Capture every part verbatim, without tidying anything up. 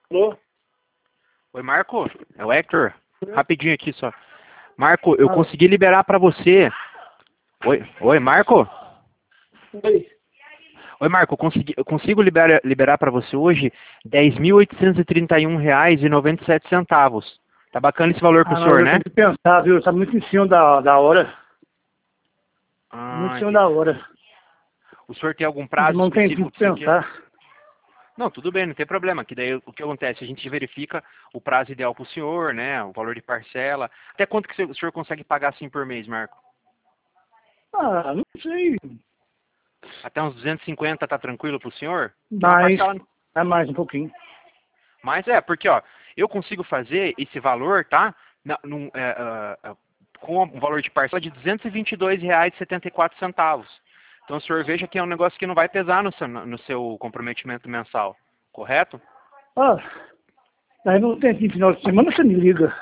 Alô? Oi, Marco. É o Hector. Rapidinho aqui só. Marco, eu Ah. consegui liberar para você. Oi, oi, Marco. Oi. Oi, Marco. Eu, consegui, eu consigo liberar, liberar para você hoje dez mil oitocentos e trinta e um reais e noventa e sete centavos. Tá bacana esse valor pro Ah, não, senhor, eu né? tenho que pensar, viu? Tá muito em cima da, da hora. Muito em Ah, cima entendi. da hora. O senhor tem algum prazo Não tem tempo específico de que você quer? pensar. Não, tudo bem, não tem problema. Que daí o que acontece? A gente verifica o prazo ideal para o senhor, né? O valor de parcela. Até quanto que o senhor consegue pagar assim por mês, Marco? Ah, não sei. Até uns duzentos e cinquenta tá tranquilo pro senhor? Que é uma Mais, parcela. é mais um pouquinho. Mas é, porque ó, eu consigo fazer esse valor, tá? Na, num, é, é, é, com um valor de parcela de duzentos e vinte e dois reais e setenta e quatro centavos. Então o senhor veja que é um negócio que não vai pesar no seu, no seu comprometimento mensal, correto? Ah, aí não tem no final de semana, você me liga.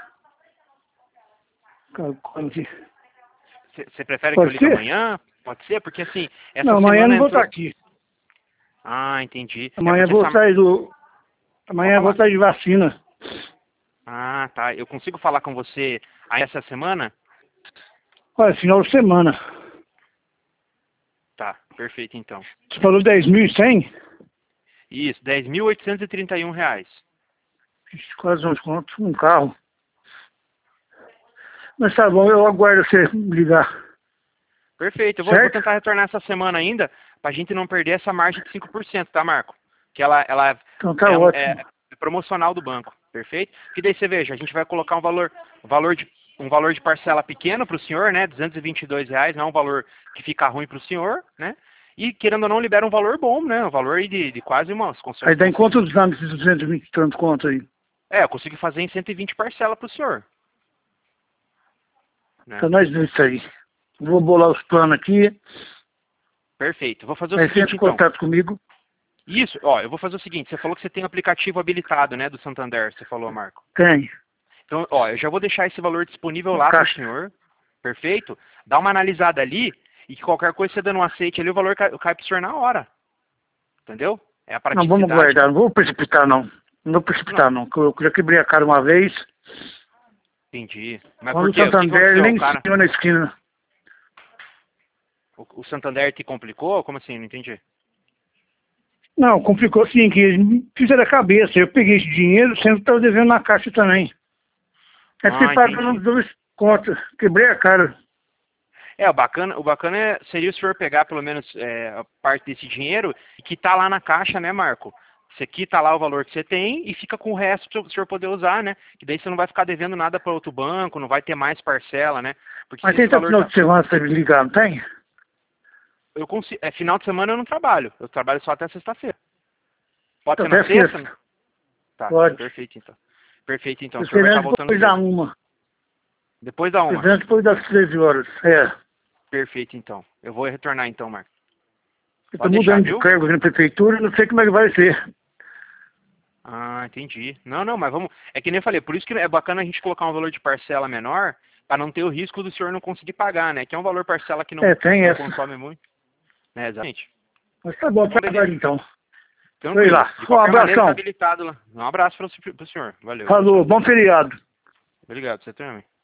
Quando que- Você prefere que eu Pode ligue ser? amanhã? Pode ser? Porque assim, essa Não, amanhã eu semana não vou estar entrou. aqui. Ah, entendi. É Amanhã eu porque vou essa. sair do... Pode Amanhã eu vou falar. sair de vacina. Ah, tá. Eu consigo falar com você aí essa semana? Olha, final de semana. Tá, perfeito então. Você falou dez mil e cem? Isso, dez mil oitocentos e trinta e um reais. Ixi, quase uns contos, um carro. Mas tá bom, eu aguardo você me ligar. Perfeito, eu vou, eu vou Certo? tentar retornar essa semana ainda, pra gente não perder essa margem de cinco por cento, tá, Marco? Que ela, ela Então tá é, um- ótimo. é- é promocional do banco, perfeito? Que daí você veja, a gente vai colocar um valor, um valor de, um valor de parcela pequeno para o senhor, né? duzentos e vinte e dois reais, não é um valor que fica ruim para o senhor, né? E querendo ou não, libera um valor bom, né? Um valor aí de, de quase umas... Aí dá em quantos anos esses duzentos e vinte e tantos conto aí? É, eu consegui fazer em cento e vinte parcela para o senhor, né? Então nós vemos isso aí. Vou bolar os planos aqui. Perfeito. Vou fazer o Aí você seguinte, entra em então. contato comigo. Isso, ó, eu vou fazer o seguinte, você falou que você tem um aplicativo habilitado, né, do Santander, você falou, Marco. Tem. Então, ó, eu já vou deixar esse valor disponível Na lá para o caixa. senhor, perfeito? Dá uma analisada ali e que qualquer coisa você dando um aceite ali, o valor cai, cai para o senhor na hora, entendeu? É a Não, vamos praticidade. guardar. Não vou precipitar, não. Não vou precipitar, não. Eu já quebrei a cara uma vez. Entendi. Mas Lá por no quê? O que Santander, aconteceu? nem O em cara, cima na esquina. o, o Santander te complicou? Como assim? Não entendi. Não, complicou assim, que eles me fizeram a cabeça. Eu peguei esse dinheiro, sempre estava devendo na caixa também. Aí fiquei Ah, pagando entendi. dois contas. Quebrei a cara. É, o bacana, o bacana é- seria o senhor pegar pelo menos é, a parte desse dinheiro e quitar lá na caixa, né, Marco? Você quita lá o valor que você tem e fica com o resto para o senhor poder usar, né? Que daí você não vai ficar devendo nada para outro banco, não vai ter mais parcela, né? Porque Mas se tem esse até valor final tá... de semana pra me ligar, não tem? Eu consigo... É, final de semana eu não trabalho. Eu trabalho só até sexta-feira. Pode ser na Até sexta? sexta. Tá, Pode. perfeito então. Perfeito então. O senhor vai estar Esperando voltando depois da sexta. uma. Depois da uma. Esperando depois das treze horas. É. Perfeito então. Eu vou retornar então, Marco. Eu tô Pode deixar, mudando de viu? cargo aqui na prefeitura, não sei como é que vai ser. Ah, entendi. Não, não, mas vamos. É que nem eu falei, por isso que é bacana a gente colocar um valor de parcela menor, para não ter o risco do senhor não conseguir pagar, né? Que é um valor parcela que não, É, tem não essa. consome muito. Né, exatamente. Mas tá bom, Então, beleza. trabalho então. Foi Tranquilo. lá. De Um qualquer maneira, tá abração. habilitado lá. Um abraço para o senhor. Valeu, tchau, Falou, tchau. bom feriado. Obrigado, você também.